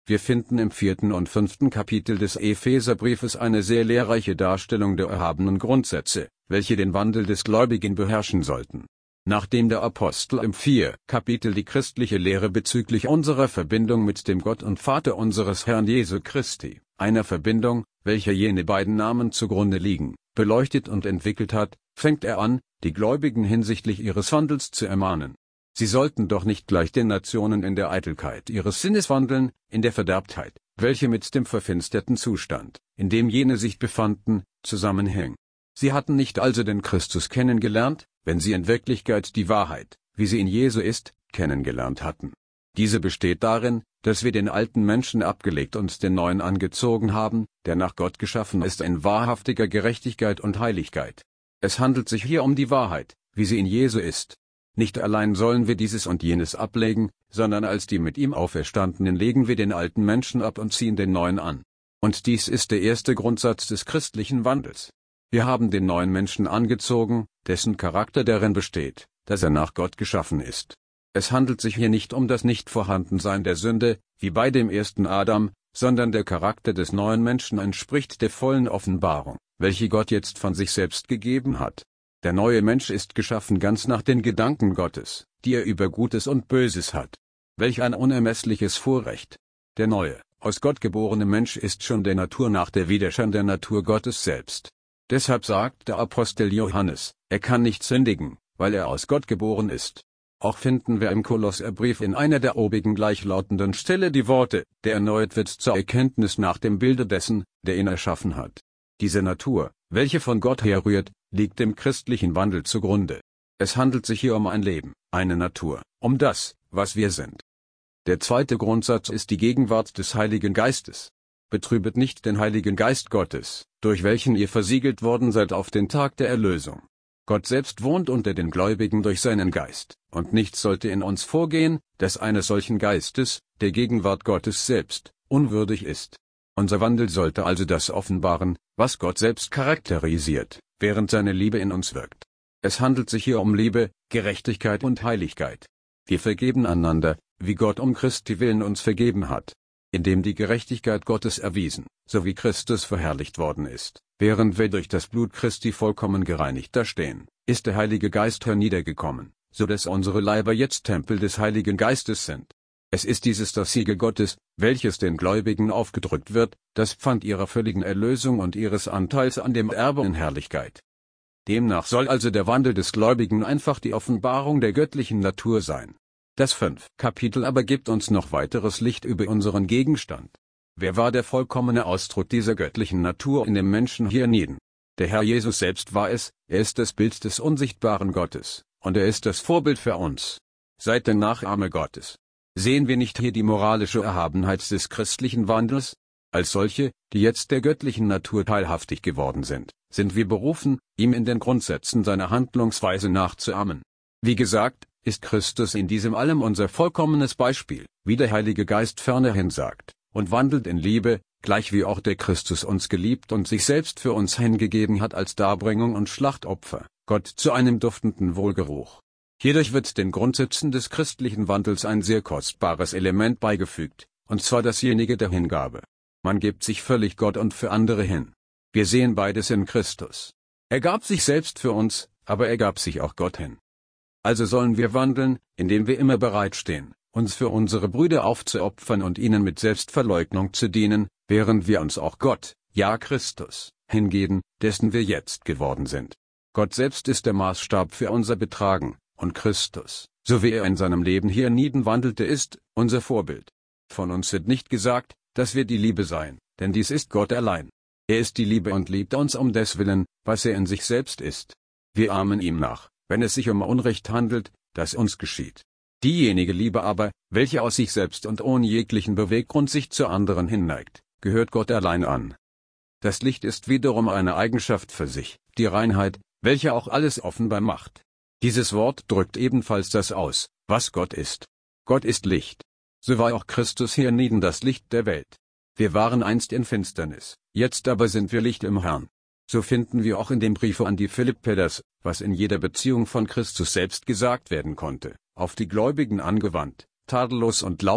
Wir finden im 4. und 5. Kapitel des Epheserbriefes eine sehr lehrreiche Darstellung der erhabenen Grundsätze, welche den Wandel des Gläubigen beherrschen sollten. Nachdem der Apostel im 4. Kapitel die christliche Lehre bezüglich unserer Verbindung mit dem Gott und Vater unseres Herrn Jesu Christi, einer Verbindung, welcher jene beiden Namen zugrunde liegen, beleuchtet und entwickelt hat, fängt er an, die Gläubigen hinsichtlich ihres Wandels zu ermahnen. Sie sollten doch nicht gleich den Nationen in der Eitelkeit ihres Sinnes wandeln, in der Verderbtheit, welche mit dem verfinsterten Zustand, in dem jene sich befanden, zusammenhängt. Sie hatten nicht also den Christus kennengelernt, wenn sie in Wirklichkeit die Wahrheit, wie sie in Jesu ist, kennengelernt hatten. Diese besteht darin, dass wir den alten Menschen abgelegt und den neuen angezogen haben, der nach Gott geschaffen ist in wahrhaftiger Gerechtigkeit und Heiligkeit. Es handelt sich hier um die Wahrheit, wie sie in Jesu ist. Nicht allein sollen wir dieses und jenes ablegen, sondern als die mit ihm Auferstandenen legen wir den alten Menschen ab und ziehen den neuen an. Und dies ist der erste Grundsatz des christlichen Wandels. Wir haben den neuen Menschen angezogen, dessen Charakter darin besteht, dass er nach Gott geschaffen ist. Es handelt sich hier nicht um das Nichtvorhandensein der Sünde, wie bei dem ersten Adam, sondern der Charakter des neuen Menschen entspricht der vollen Offenbarung, welche Gott jetzt von sich selbst gegeben hat. Der neue Mensch ist geschaffen ganz nach den Gedanken Gottes, die er über Gutes und Böses hat. Welch ein unermessliches Vorrecht! Der neue, aus Gott geborene Mensch ist schon der Natur nach der Widerschein der Natur Gottes selbst. Deshalb sagt der Apostel Johannes, er kann nicht sündigen, weil er aus Gott geboren ist. Auch finden wir im Kolosserbrief in einer der obigen gleichlautenden Stelle die Worte, der erneuert wird zur Erkenntnis nach dem Bilde dessen, der ihn erschaffen hat. Diese Natur, welche von Gott herrührt, liegt dem christlichen Wandel zugrunde. Es handelt sich hier um ein Leben, eine Natur, um das, was wir sind. Der zweite Grundsatz ist die Gegenwart des Heiligen Geistes. Betrübet nicht den Heiligen Geist Gottes, durch welchen ihr versiegelt worden seid auf den Tag der Erlösung. Gott selbst wohnt unter den Gläubigen durch seinen Geist, und nichts sollte in uns vorgehen, das eines solchen Geistes, der Gegenwart Gottes selbst, unwürdig ist. Unser Wandel sollte also das offenbaren, was Gott selbst charakterisiert, während seine Liebe in uns wirkt. Es handelt sich hier um Liebe, Gerechtigkeit und Heiligkeit. Wir vergeben einander, wie Gott um Christi willen uns vergeben hat. Indem die Gerechtigkeit Gottes erwiesen, so wie Christus verherrlicht worden ist, während wir durch das Blut Christi vollkommen gereinigt dastehen, ist der Heilige Geist herniedergekommen, so dass unsere Leiber jetzt Tempel des Heiligen Geistes sind. Es ist dieses das Siegel Gottes, welches den Gläubigen aufgedrückt wird, das Pfand ihrer völligen Erlösung und ihres Anteils an dem Erbe in Herrlichkeit. Demnach soll also der Wandel des Gläubigen einfach die Offenbarung der göttlichen Natur sein. Das 5. Kapitel aber gibt uns noch weiteres Licht über unseren Gegenstand. Wer war der vollkommene Ausdruck dieser göttlichen Natur in dem Menschen hienieden? Der Herr Jesus selbst war es, er ist das Bild des unsichtbaren Gottes, und er ist das Vorbild für uns. Seid der Nachahme Gottes. Sehen wir nicht hier die moralische Erhabenheit des christlichen Wandels? Als solche, die jetzt der göttlichen Natur teilhaftig geworden sind wir berufen, ihm in den Grundsätzen seiner Handlungsweise nachzuahmen. Wie gesagt, ist Christus in diesem allem unser vollkommenes Beispiel, wie der Heilige Geist fernerhin sagt, und wandelt in Liebe, gleich wie auch der Christus uns geliebt und sich selbst für uns hingegeben hat als Darbringung und Schlachtopfer, Gott zu einem duftenden Wohlgeruch. Hierdurch wird den Grundsätzen des christlichen Wandels ein sehr kostbares Element beigefügt, und zwar dasjenige der Hingabe. Man gibt sich völlig Gott und für andere hin. Wir sehen beides in Christus. Er gab sich selbst für uns, aber er gab sich auch Gott hin. Also sollen wir wandeln, indem wir immer bereitstehen, uns für unsere Brüder aufzuopfern und ihnen mit Selbstverleugnung zu dienen, während wir uns auch Gott, ja Christus, hingeben, dessen wir jetzt geworden sind. Gott selbst ist der Maßstab für unser Betragen, und Christus, so wie er in seinem Leben hienieden wandelte, ist unser Vorbild. Von uns wird nicht gesagt, dass wir die Liebe seien, denn dies ist Gott allein. Er ist die Liebe und liebt uns um deswillen, was er in sich selbst ist. Wir ahmen ihm nach, wenn es sich um Unrecht handelt, das uns geschieht. Diejenige Liebe aber, welche aus sich selbst und ohne jeglichen Beweggrund sich zu anderen hinneigt, gehört Gott allein an. Das Licht ist wiederum eine Eigenschaft für sich, die Reinheit, welche auch alles offenbar macht. Dieses Wort drückt ebenfalls das aus, was Gott ist. Gott ist Licht. So war auch Christus hienieden das Licht der Welt. Wir waren einst in Finsternis, jetzt aber sind wir Licht im Herrn. So finden wir auch in dem Briefe an die Philipper das, was in jeder Beziehung von Christus selbst gesagt werden konnte, auf die Gläubigen angewandt, tadellos und lauter,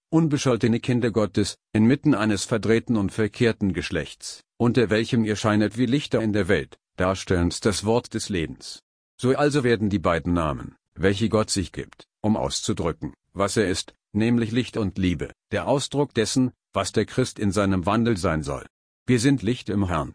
unbescholtene Kinder Gottes, inmitten eines verdrehten und verkehrten Geschlechts, unter welchem ihr scheinet wie Lichter in der Welt, darstellend das Wort des Lebens. So also werden die beiden Namen, welche Gott sich gibt, um auszudrücken, was er ist, nämlich Licht und Liebe, der Ausdruck dessen, was der Christ in seinem Wandel sein soll. Wir sind Licht im Herrn.